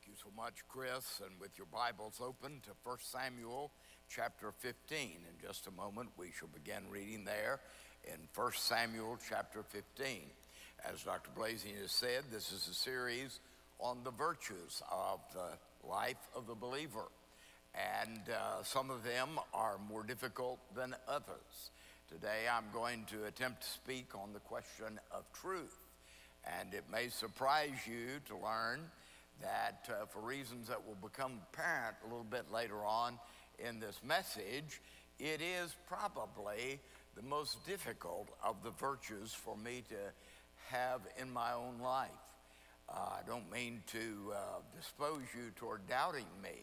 you so much, Chris. And with your Bibles open to 1 Samuel chapter 15. In just a moment, we shall begin reading there in 1 Samuel chapter 15. As Dr. Blazing has said, this is a series on the virtues of the life of the believer. And some of them are more difficult than others. Today, I'm going to attempt to speak on the question of truth. And it may surprise you to learn that for reasons that will become apparent a little bit later on in this message, it is probably the most difficult of the virtues for me to have in my own life. I don't mean to dispose you toward doubting me,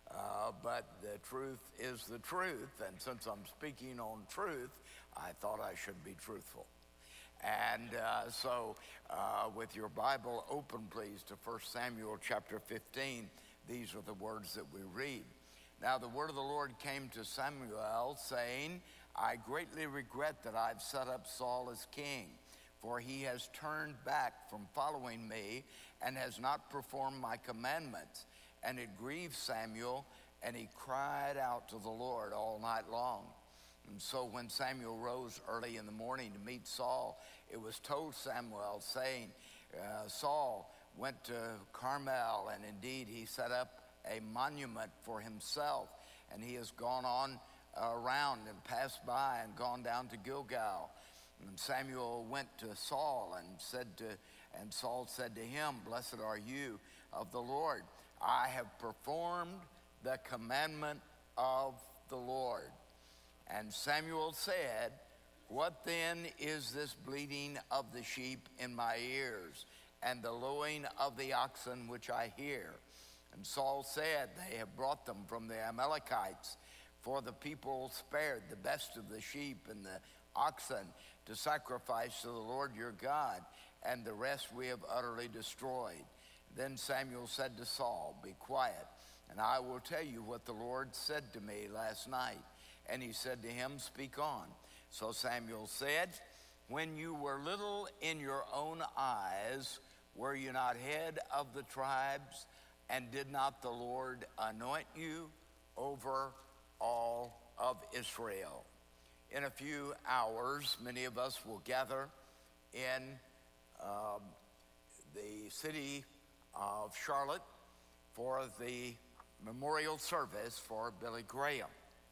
but the truth is the truth, and since I'm speaking on truth, I thought I should be truthful. And so with your Bible open, please, to 1 Samuel chapter 15, these are the words that we read. Now the word of the Lord came to Samuel, saying, I greatly regret that I've set up Saul as king, for he has turned back from following me and has not performed my commandments. And it grieved Samuel, and he cried out to the Lord all night long. And so when Samuel rose early in the morning to meet Saul, it was told Samuel, saying, Saul went to Carmel, and indeed he set up a monument for himself, and he has gone on around and passed by and gone down to Gilgal. And Samuel went to Saul and Saul said to him, Blessed are you of the Lord. I have performed the commandment of the Lord. And Samuel said, What then is this bleating of the sheep in my ears, and the lowing of the oxen which I hear? And Saul said, They have brought them from the Amalekites, for the people spared the best of the sheep and the oxen to sacrifice to the Lord your God, and the rest we have utterly destroyed. Then Samuel said to Saul, Be quiet, and I will tell you what the Lord said to me last night. And he said to him, Speak on. So Samuel said, When you were little in your own eyes, were you not head of the tribes? And did not the Lord anoint you over all of Israel? In a few hours, many of us will gather in the city of Charlotte for the memorial service for Billy Graham.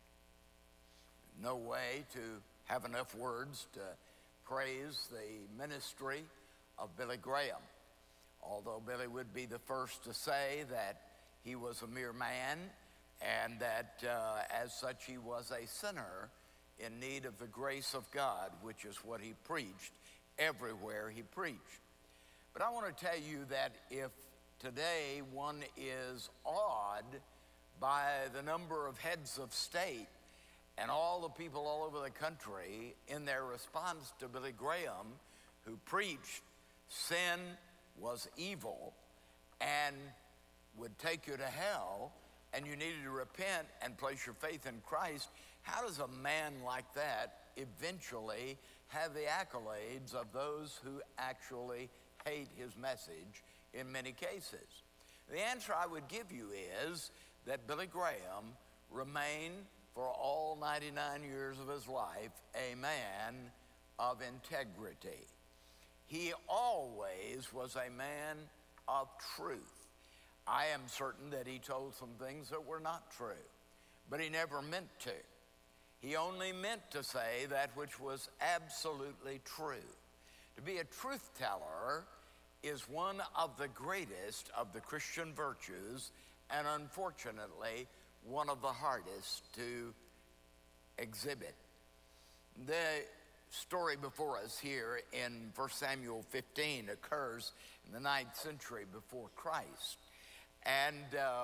No way to have enough words to praise the ministry of Billy Graham. Although Billy would be the first to say that he was a mere man and that as such he was a sinner in need of the grace of God, which is what he preached everywhere he preached. But I want to tell you that if today one is awed by the number of heads of state and all the people all over the country in their response to Billy Graham, who preached sin was evil and would take you to hell, and you needed to repent and place your faith in Christ, how does a man like that eventually have the accolades of those who actually hate his message in many cases? The answer I would give you is that Billy Graham remained for all 99 years of his life a man of integrity. He always was a man of truth. I am certain that he told some things that were not true, but he never meant to. He only meant to say that which was absolutely true. To be a truth teller is one of the greatest of the Christian virtues, and unfortunately, one of the hardest to exhibit. The story before us here in 1 Samuel 15 occurs in the 9th century before Christ. And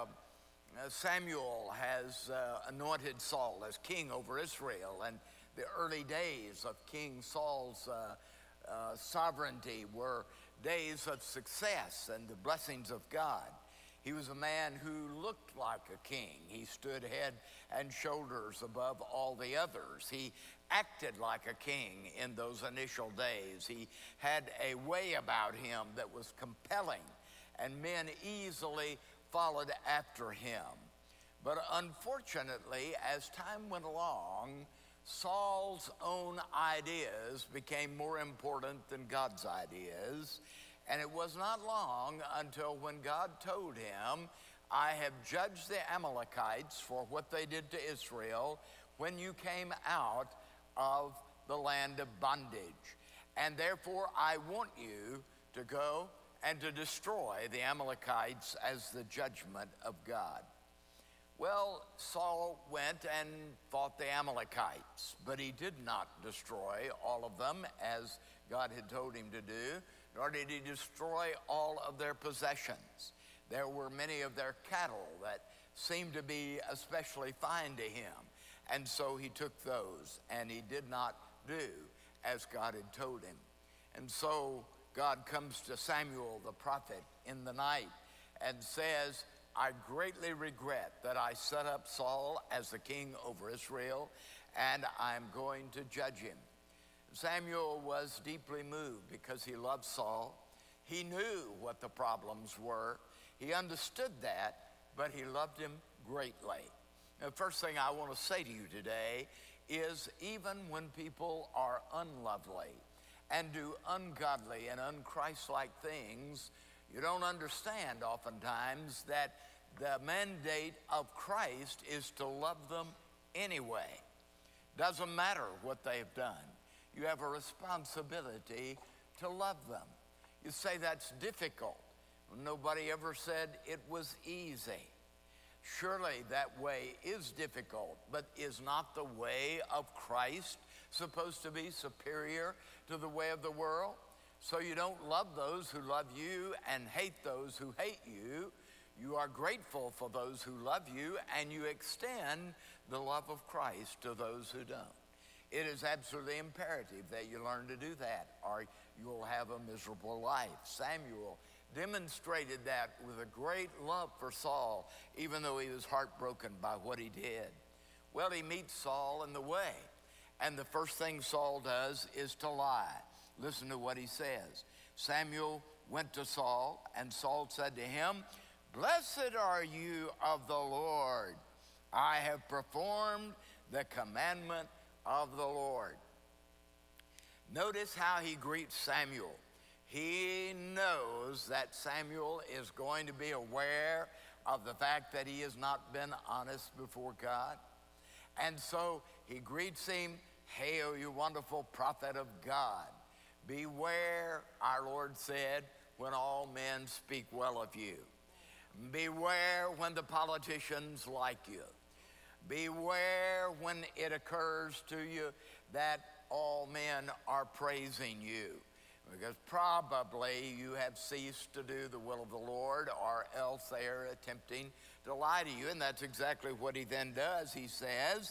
Samuel has anointed Saul as king over Israel, and the early days of King Saul's sovereignty were days of success and the blessings of God. He was a man who looked like a king. He stood head and shoulders above all the others. He acted like a king in those initial days. He had a way about him that was compelling, and men easily followed after him. But unfortunately, as time went along, Saul's own ideas became more important than God's ideas. And it was not long until when God told him, I have judged the Amalekites for what they did to Israel when you came out of the land of bondage. And therefore, I want you to go and to destroy the Amalekites as the judgment of God. Well, Saul went and fought the Amalekites, but he did not destroy all of them as God had told him to do, nor did he destroy all of their possessions. There were many of their cattle that seemed to be especially fine to him, and so he took those, and he did not do as God had told him. And so God comes to Samuel the prophet in the night and says, I greatly regret that I set up Saul as the king over Israel, and I'm going to judge him. Samuel was deeply moved because he loved Saul. He knew what the problems were. He understood that, but he loved him greatly. The first thing I want to say to you today is even when people are unlovely and do ungodly and unchristlike things, you don't understand oftentimes that the mandate of Christ is to love them anyway. Doesn't matter what they've done. You have a responsibility to love them. You say that's difficult. Nobody ever said it was easy. Surely that way is difficult, but is not the way of Christ supposed to be superior to the way of the world? So you don't love those who love you and hate those who hate you. You are grateful for those who love you, and you extend the love of Christ to those who don't. It is absolutely imperative that you learn to do that, or you'll have a miserable life. Samuel demonstrated that with a great love for Saul, even though he was heartbroken by what he did. Well, he meets Saul in the way, and the first thing Saul does is to lie. Listen to what he says. Samuel went to Saul, and Saul said to him, Blessed are you of the Lord. I have performed the commandment of the Lord. Notice how he greets Samuel. He knows that Samuel is going to be aware of the fact that he has not been honest before God. And so he greets him, Hail, you wonderful prophet of God. Beware, our Lord said, when all men speak well of you. Beware when the politicians like you. Beware when it occurs to you that all men are praising you, because probably you have ceased to do the will of the Lord, or else they are attempting to lie to you. And that's exactly what he then does. He says,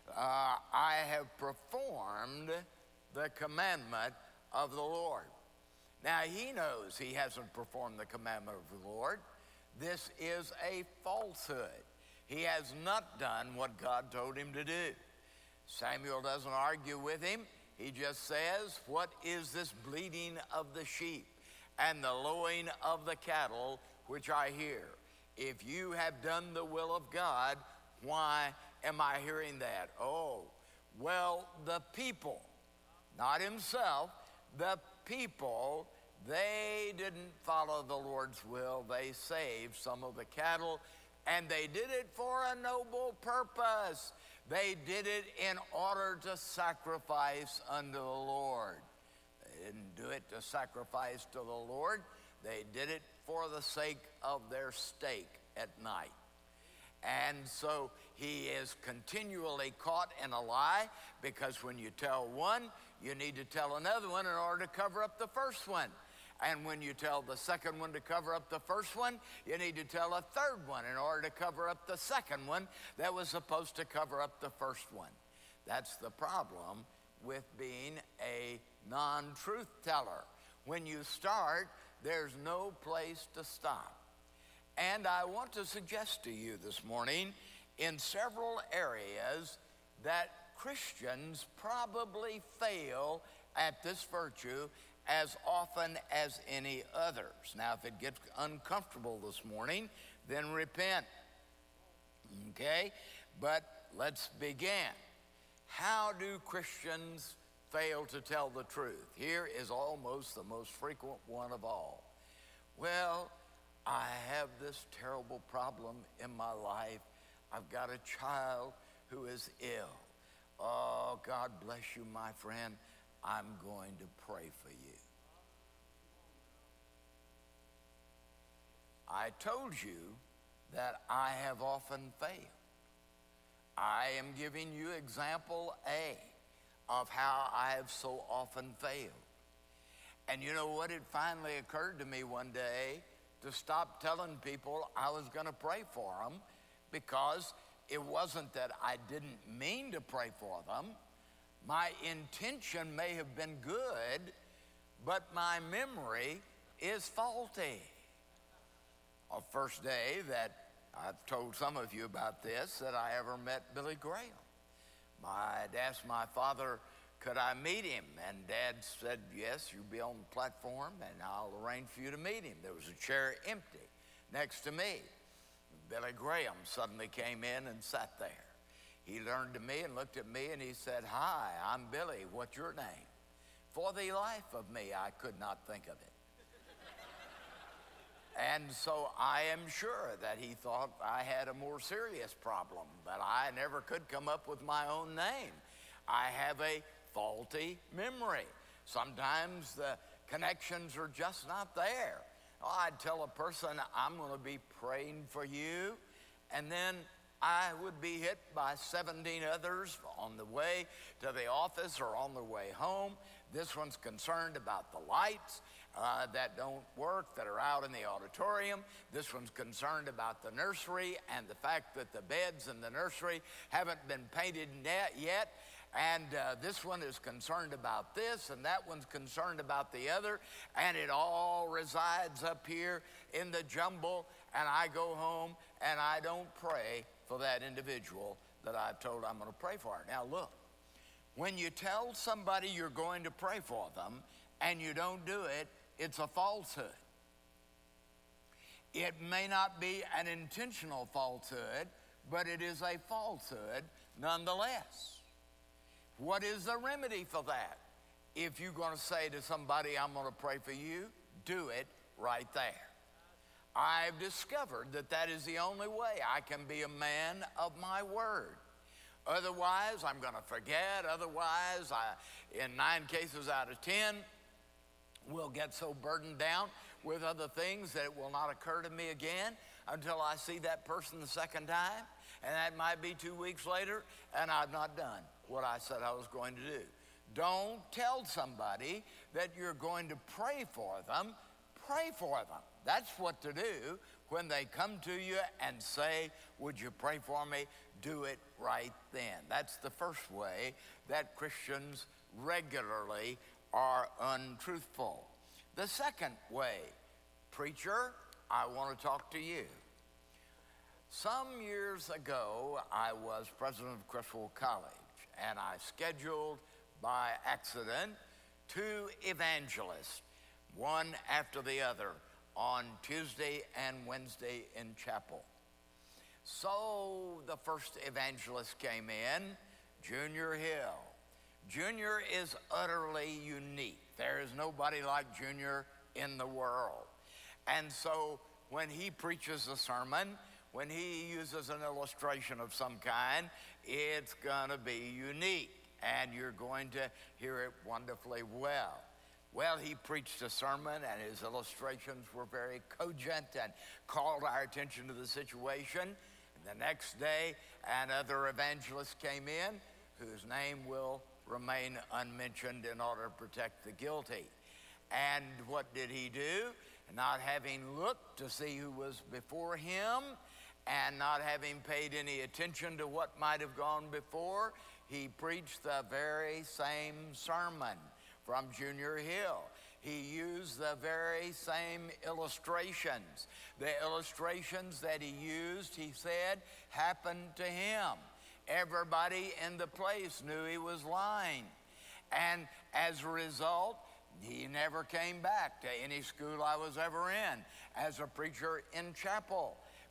I have performed the commandment of the Lord. Now, he knows he hasn't performed the commandment of the Lord. This is a falsehood. He has not done what God told him to do. Samuel doesn't argue with him. He just says, what is this bleating of the sheep and the lowing of the cattle which I hear? If you have done the will of God, why am I hearing that? Oh, well, the people, not himself, the people, they didn't follow the Lord's will. They saved some of the cattle, and they did it for a noble purpose. They did it in order to sacrifice unto the Lord. They didn't do it to sacrifice to the Lord. They did it for the sake of their steak at night. And so he is continually caught in a lie, because when you tell one, you need to tell another one in order to cover up the first one. And when you tell the second one to cover up the first one, you need to tell a third one in order to cover up the second one that was supposed to cover up the first one. That's the problem with being a non-truth teller. When you start, there's no place to stop. And I want to suggest to you this morning, in several areas, that Christians probably fail at this virtue as often as any others. Now, if it gets uncomfortable this morning, then repent. Okay? But let's begin. How do Christians fail to tell the truth? Here is almost the most frequent one of all. Well, I have this terrible problem in my life. I've got a child who is ill. Oh, God bless you, my friend. I'm going to pray for you. I told you that I have often failed. I am giving you example A of how I have so often failed. And you know what? It finally occurred to me one day to stop telling people I was going to pray for them, because it wasn't that I didn't mean to pray for them. My intention may have been good, but my memory is faulty. The first day that I've told some of you about this, that I ever met Billy Graham. I'd asked my father, could I meet him? And Dad said, yes, you'll be on the platform and I'll arrange for you to meet him. There was a chair empty next to me. Billy Graham suddenly came in and sat there. He turned to me and looked at me and he said, hi, I'm Billy, what's your name? For the life of me, I could not think of it. And so I am sure that he thought I had a more serious problem, but I never could come up with my own name. I have a faulty memory. Sometimes the connections are just not there. Oh, I'd tell a person, I'm going to be praying for you, and then I would be hit by 17 others on the way to the office or on the way home. This one's concerned about the lights that don't work, that are out in the auditorium. This one's concerned about the nursery and the fact that the beds in the nursery haven't been painted yet. And this one is concerned about this, and that one's concerned about the other, and it all resides up here in the jumble, and I go home and I don't pray for that individual that I've told I'm going to pray for. Now look, when you tell somebody you're going to pray for them and you don't do it, it's a falsehood. It may not be an intentional falsehood, but it is a falsehood nonetheless. What is the remedy for that? If you're going to say to somebody, I'm going to pray for you, do it right there. I've discovered that that is the only way I can be a man of my word. Otherwise, I'm going to forget. Otherwise, in 9 cases out of 10, will get so burdened down with other things that it will not occur to me again until I see that person the second time. And that might be 2 weeks later, and I've not done what I said I was going to do. Don't tell somebody that you're going to pray for them. Pray for them. That's what to do when they come to you and say, would you pray for me? Do it right then. That's the first way that Christians regularly are untruthful. The second way, preacher, I want to talk to you. Some years ago, I was president of Criswell College, and I scheduled by accident 2 evangelists, one after the other, on Tuesday and Wednesday in chapel. So the first evangelist came in, Junior Hill. Junior is utterly unique. There is nobody like Junior in the world. And so when he preaches a sermon, when he uses an illustration of some kind, it's going to be unique, and you're going to hear it wonderfully well. Well, he preached a sermon, and his illustrations were very cogent and called our attention to the situation. And the next day, another evangelist came in, whose name will remain unmentioned in order to protect the guilty. And what did he do? Not having looked to see who was before him, and not having paid any attention to what might have gone before, he preached the very same sermon from Junior Hill. He used the very same illustrations. The illustrations that he used, he said, happened to him. Everybody in the place knew he was lying. And as a result, he never came back to any school I was ever in as a preacher in chapel,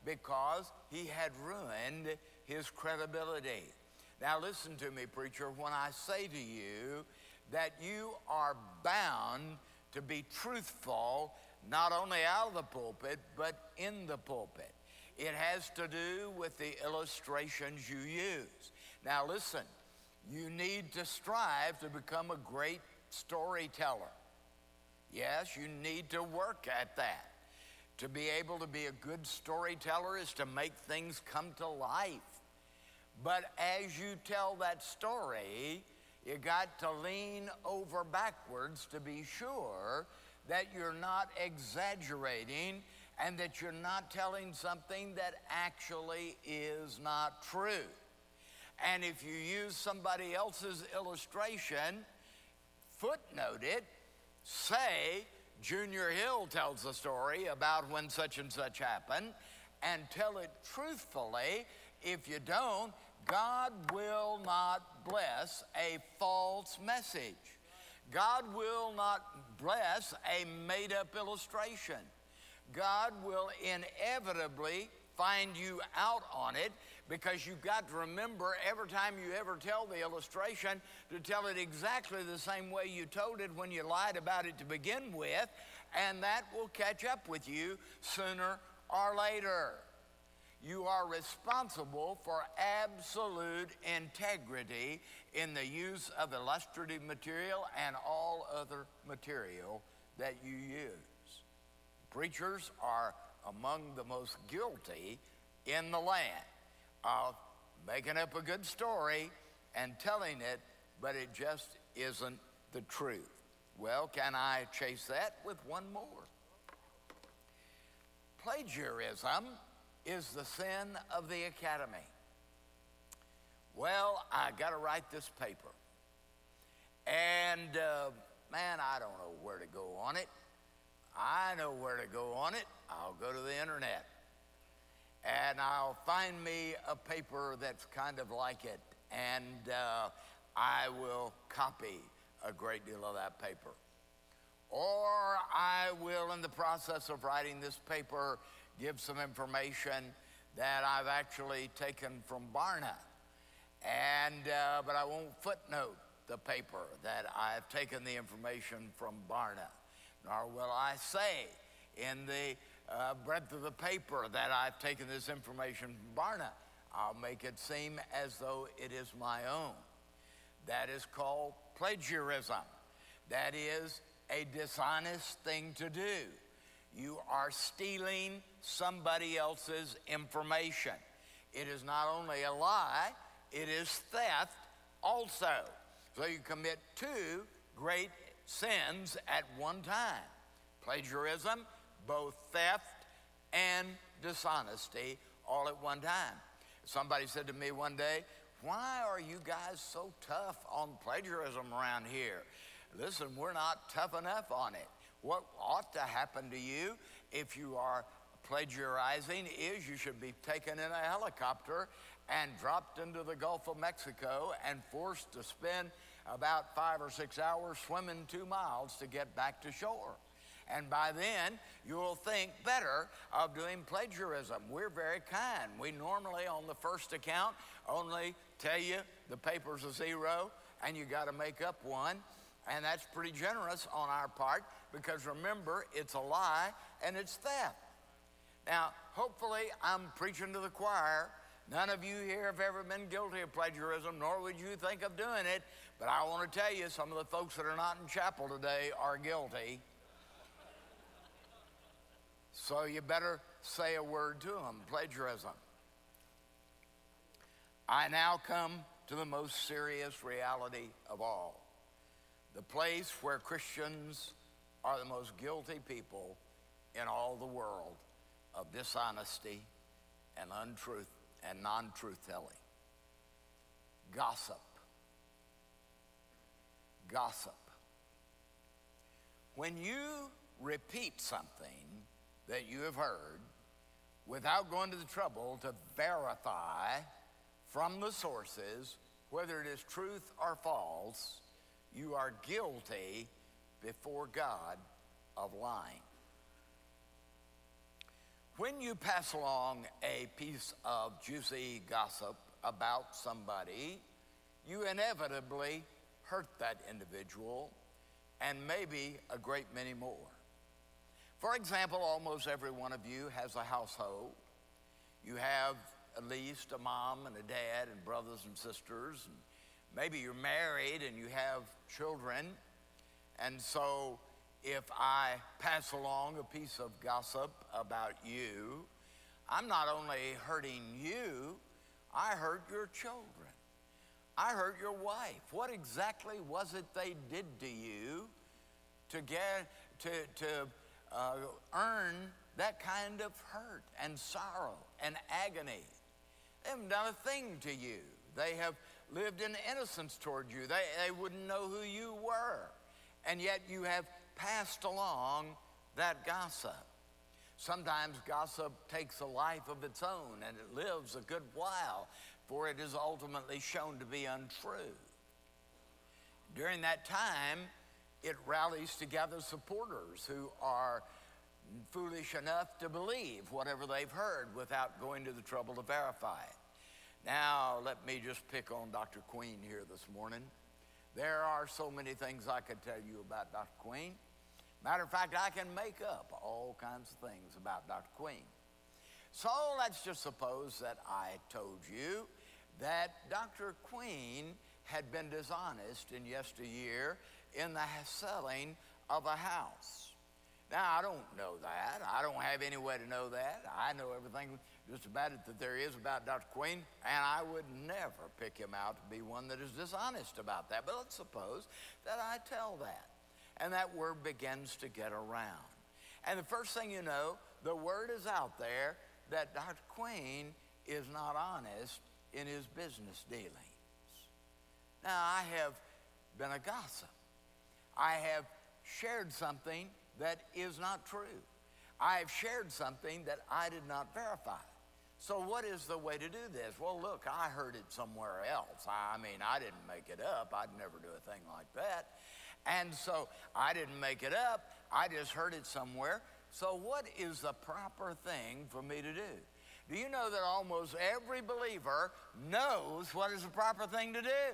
because he had ruined his credibility. Now listen to me, preacher, when I say to you that you are bound to be truthful, not only out of the pulpit, but in the pulpit. It has to do with the illustrations you use. Now listen, you need to strive to become a great storyteller. Yes, you need to work at that. To be able to be a good storyteller is to make things come to life. But as you tell that story, you got to lean over backwards to be sure that you're not exaggerating and that you're not telling something that actually is not true. And if you use somebody else's illustration, footnote it, say, Junior Hill tells a story about when such and such happened, and tell it truthfully. If you don't, God will not bless a false message. God will not bless a made-up illustration. God will inevitably find you out on it, because you've got to remember every time you ever tell the illustration to tell it exactly the same way you told it when you lied about it to begin with, and that will catch up with you sooner or later. You are responsible for absolute integrity in the use of illustrative material and all other material that you use. Preachers are among the most guilty in the land of making up a good story and telling it, but it just isn't the truth. Well, can I chase that with one more? Plagiarism is the sin of the academy. Well, I got to write this paper. And, man, I don't know where to go on it. I know where to go on it. I'll go to the internet. And I'll find me a paper that's kind of like it. And I will copy a great deal of that paper. Or I will, in the process of writing this paper, give some information that I've actually taken from Barna. And, but I won't footnote the paper that I've taken the information from Barna. Nor will I say in the breadth of the paper that I've taken this information from Barna. I'll make it seem as though it is my own. That is called plagiarism. That is a dishonest thing to do. You are stealing somebody else's information. It is not only a lie, it is theft also. So you commit two great sins at one time. Plagiarism, both theft and dishonesty, all at one time. Somebody said to me one day, "Why are you guys so tough on plagiarism around here?" Listen, we're not tough enough on it. What ought to happen to you if you are plagiarizing is you should be taken in a helicopter and dropped into the Gulf of Mexico and forced to spend about 5 or 6 hours swimming 2 miles to get back to shore. And by then, you'll think better of doing plagiarism. We're very kind. We normally, on the first account, only tell you the paper's a 0 and you got to make up one. And that's pretty generous on our part, because remember, it's a lie and it's theft. Now, hopefully, I'm preaching to the choir. None of you here have ever been guilty of plagiarism, nor would you think of doing it. But I want to tell you, some of the folks that are not in chapel today are guilty. So you better say a word to them, plagiarism. I now come to the most serious reality of all. The place where Christians are the most guilty people in all the world of dishonesty and untruth and non-truth telling. Gossip. Gossip. When you repeat something that you have heard without going to the trouble to verify from the sources whether it is truth or false, you are guilty before God of lying. When you pass along a piece of juicy gossip about somebody, you inevitably hurt that individual and maybe a great many more. For example, almost every one of you has a household. You have at least a mom and a dad and brothers and sisters, and maybe you're married and you have children. And so if I pass along a piece of gossip about you, I'm not only hurting you, I hurt your children. I hurt your wife. What exactly was it they did to you to get to earn that kind of hurt and sorrow and agony? They haven't done a thing to you. They have lived in innocence toward you. They wouldn't know who you were. And yet you have passed along that gossip. Sometimes gossip takes a life of its own, and it lives a good while, for it is ultimately shown to be untrue. During that time, it rallies together supporters who are foolish enough to believe whatever they've heard without going to the trouble to verify it. Now, let me just pick on Dr. Queen here this morning. There are so many things I could tell you about Dr. Queen. Matter of fact, I can make up all kinds of things about Dr. Queen. So let's just suppose that I told you that Dr. Queen had been dishonest in yesteryear in the selling of a house. Now, I don't know that. I don't have any way to know that. I know everything just about it that there is about Dr. Queen, and I would never pick him out to be one that is dishonest about that. But let's suppose that I tell that, and that word begins to get around. And the first thing you know, the word is out there that Dr. Queen is not honest in his business dealings. Now, I have been a gossip. I have shared something that is not true. I have shared something that I did not verify. So what is the way to do this? Well, look, I heard it somewhere else. I mean, I didn't make it up. I'd never do a thing like that. And so I didn't make it up. I just heard it somewhere. So what is the proper thing for me to do? Do you know that almost every believer knows what is the proper thing to do?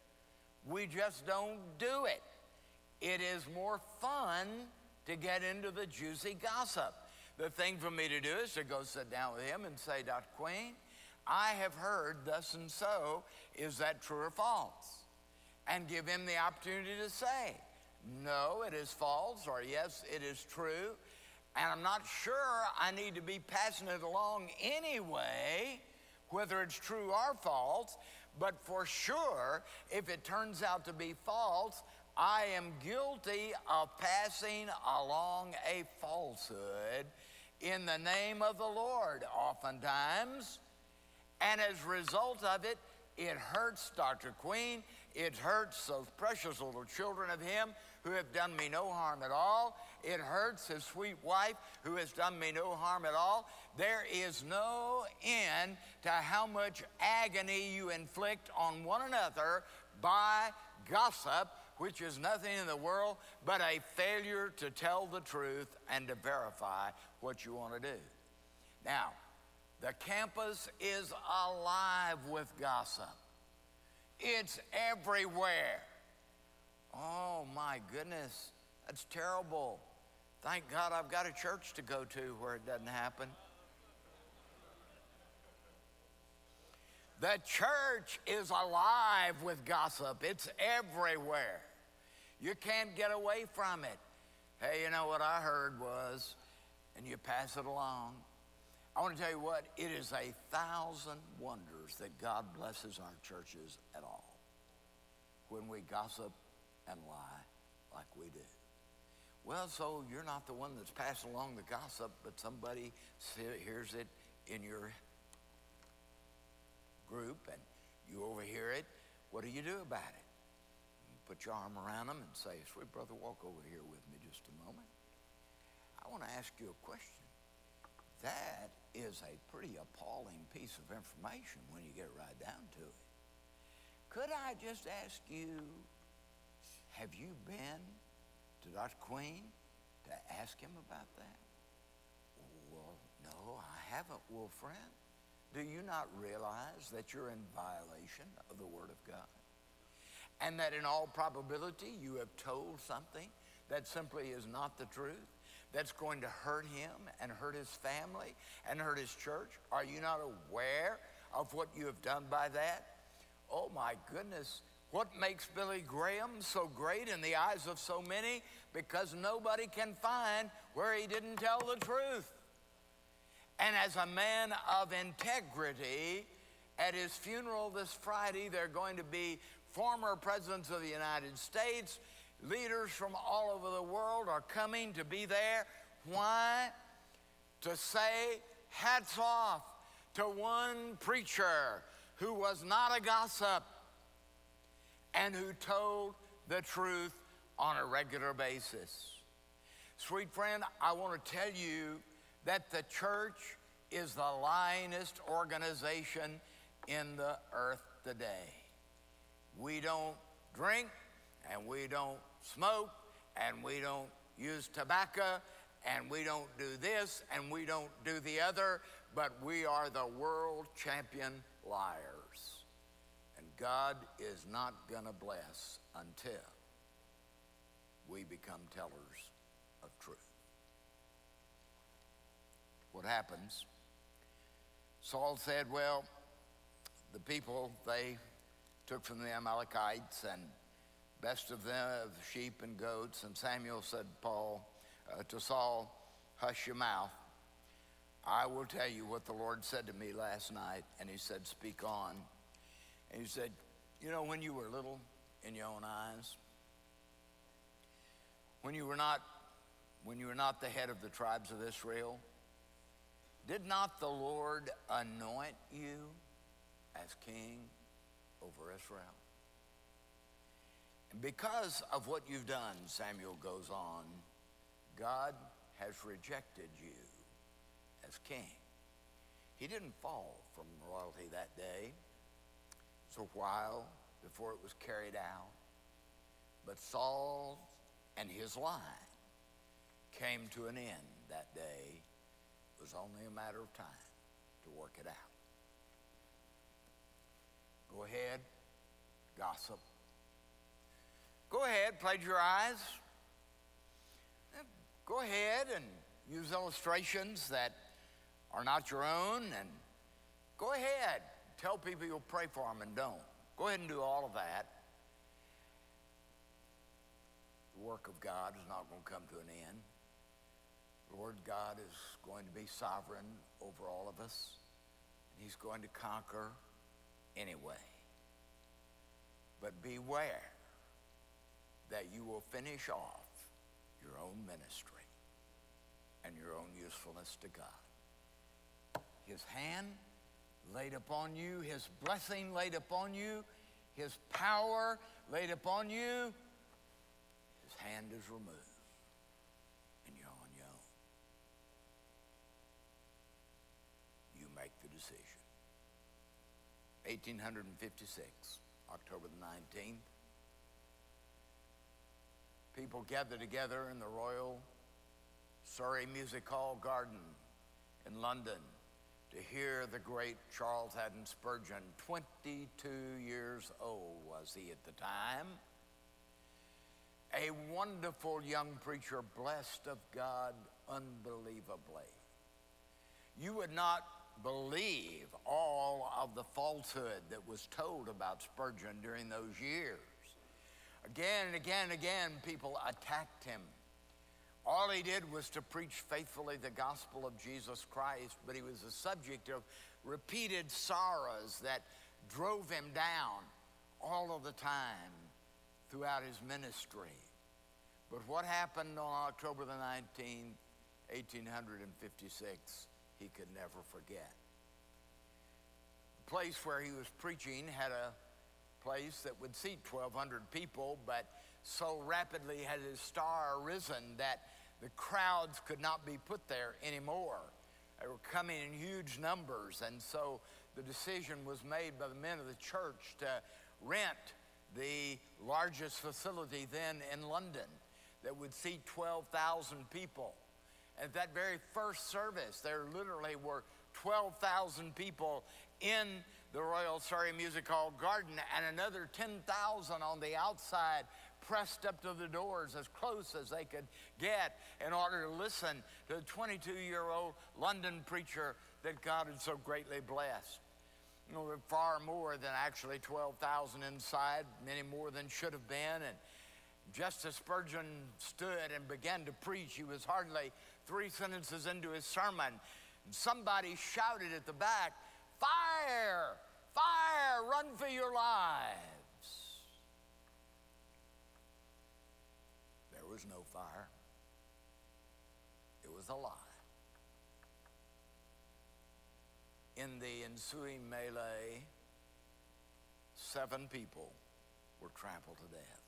We just don't do it. It is more fun to get into the juicy gossip. The thing for me to do is to go sit down with him and say, Dr. Queen, I have heard thus and so. Is that true or false? And give him the opportunity to say, no, it is false, or yes, it is true. And I'm not sure I need to be passing it along anyway, whether it's true or false. But for sure, if it turns out to be false, I am guilty of passing along a falsehood in the name of the Lord oftentimes. And as a result of it, it hurts Dr. Queen. It hurts those precious little children of him who have done me no harm at all. It hurts his sweet wife who has done me no harm at all. There is no end to how much agony you inflict on one another by gossip, which is nothing in the world but a failure to tell the truth and to verify what you want to do. Now, the campus is alive with gossip. It's everywhere. Oh my goodness, that's terrible. Thank God I've got a church to go to where it doesn't happen. The church is alive with gossip. It's everywhere. You can't get away from it. Hey, you know what I heard was, and you pass it along. I want to tell you what, it is 1,000 wonders that God blesses our churches at all when we gossip and lie like we do. Well, so you're not the one that's passing along the gossip, but somebody hears it in your group and you overhear it. What do you do about it? You put your arm around them and say, sweet brother, walk over here with me just a moment. I want to ask you a question. That is a pretty appalling piece of information when you get right down to it. Could I just ask you, have you been to Dr. Queen to ask him about that? Well, no, I haven't, Wolfriend. Do you not realize that you're in violation of the Word of God? And that in all probability you have told something that simply is not the truth, that's going to hurt him and hurt his family and hurt his church? Are you not aware of what you have done by that? Oh my goodness, what makes Billy Graham so great in the eyes of so many? Because nobody can find where he didn't tell the truth. And as a man of integrity, at his funeral this Friday, there are going to be former presidents of the United States, leaders from all over the world are coming to be there. Why? To say hats off to one preacher who was not a gossip and who told the truth on a regular basis. Sweet friend, I want to tell you that the church is the lyingest organization in the earth today. We don't drink, and we don't smoke, and we don't use tobacco, and we don't do this, and we don't do the other, but we are the world champion liars. And God is not going to bless until we become tellers of truth. What happens? Saul said, well, the people, they took from the Amalekites and best of them, of sheep and goats. And Samuel said to Saul, hush your mouth. I will tell you what the Lord said to me last night. And he said, speak on. And he said, you know, when you were little in your own eyes, when you were not the head of the tribes of Israel, did not the Lord anoint you as king over Israel? And because of what you've done, Samuel goes on, God has rejected you as king. He didn't fall from royalty that day. It's a while before it was carried out. But Saul and his line came to an end that day. It was only a matter of time to work it out. Go ahead, gossip. Go ahead, plagiarize. Go ahead and use illustrations that are not your own, and go ahead. Tell people you'll pray for them and don't. Go ahead and do all of that. The work of God is not going to come to an end. The Lord God is going to be sovereign over all of us, and he's going to conquer anyway. But beware that you will finish off your own ministry and your own usefulness to God. His hand laid upon you, his blessing laid upon you, his power laid upon you, his hand is removed, and you're on your own. You make the decision. 1856, October the 19th. People gathered together in the Royal Surrey Music Hall Garden in London to hear the great Charles Haddon Spurgeon. 22 years old was he at the time. A wonderful young preacher, blessed of God unbelievably. You would not believe all of the falsehood that was told about Spurgeon during those years. Again and again and again, people attacked him. All he did was to preach faithfully the gospel of Jesus Christ, but he was the subject of repeated sorrows that drove him down all of the time throughout his ministry. But what happened on October the 19th, 1856, he could never forget. The place where he was preaching had a place that would seat 1,200 people, but so rapidly had his star risen that the crowds could not be put there anymore. They were coming in huge numbers, and so the decision was made by the men of the church to rent the largest facility then in London that would seat 12,000 people. At that very first service, there literally were 12,000 people in the Royal Surrey Music Hall garden and another 10,000 on the outside, pressed up to the doors as close as they could get in order to listen to the 22-year-old London preacher that God had so greatly blessed. You know, far more than actually 12,000 inside, many more than should have been. And just as Spurgeon stood and began to preach, he was hardly 3 sentences into his sermon, and somebody shouted at the back, "Fire! Fire! Run for your lives!" There was no fire. It was a lie. In the ensuing melee, 7 people were trampled to death.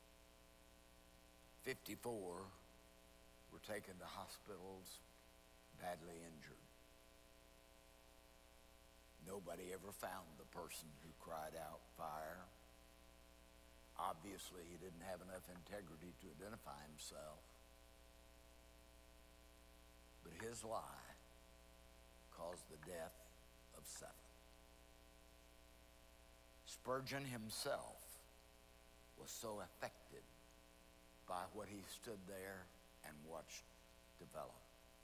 54 were taken to hospitals badly injured. Nobody ever found the person who cried out, "Fire." Obviously, he didn't have enough integrity to identify himself. But his lie caused the death of 7. Spurgeon himself was so affected by what he stood there and watched develop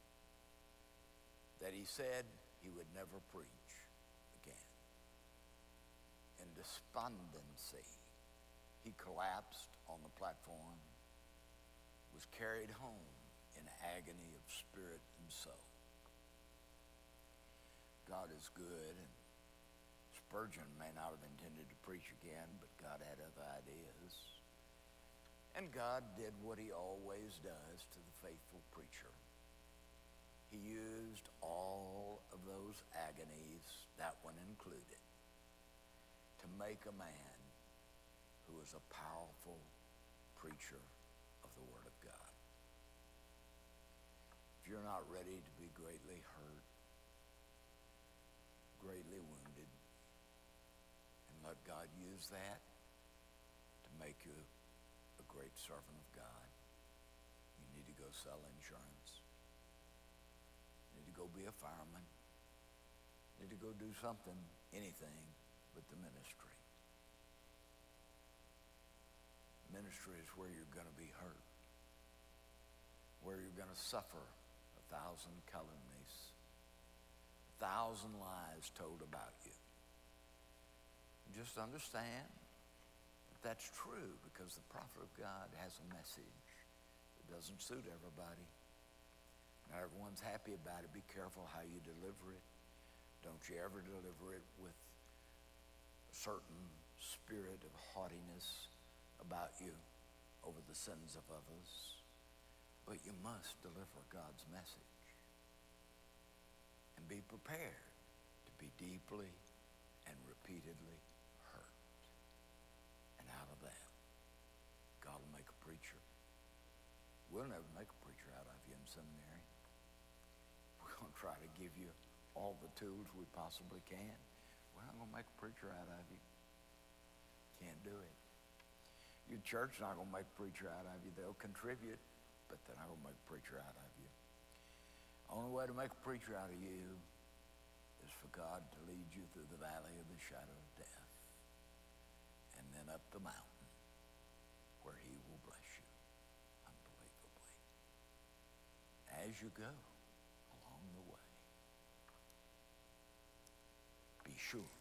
that he said he would never preach again. In despondency, he collapsed on the platform, was carried home in agony of spirit and soul. God is good, and Spurgeon may not have intended to preach again, but God had other ideas. And God did what he always does to the faithful preacher. He used all of those agonies, that one included, to make a man who was a powerful preacher of the Word of God. If you're not ready to be greatly hurt, greatly wounded, and let God use that to make you a great servant of God, you need to go sell insurance. You need to go be a fireman. You need to go do something, anything but the ministry. Ministry is where you're going to be hurt, where you're going to suffer 1,000 calumnies, 1,000 lies told about you. Just understand that that's true, because the prophet of God has a message that doesn't suit everybody. Not everyone's happy about it. Be careful how you deliver it. Don't you ever deliver it with a certain spirit of haughtiness about you over the sins of others. But you must deliver God's message. And be prepared to be deeply and repeatedly hurt. And out of that, God will make a preacher. We'll never make a preacher out of you in seminary. We're going to try to give you all the tools we possibly can. We're not going to make a preacher out of you. Can't do it. Your church is not going to make a preacher out of you. They'll contribute, but they're not going to make a preacher out of you. The only way to make a preacher out of you is for God to lead you through the valley of the shadow of death, and then up the mountain where he will bless you unbelievably. As you go along the way, be sure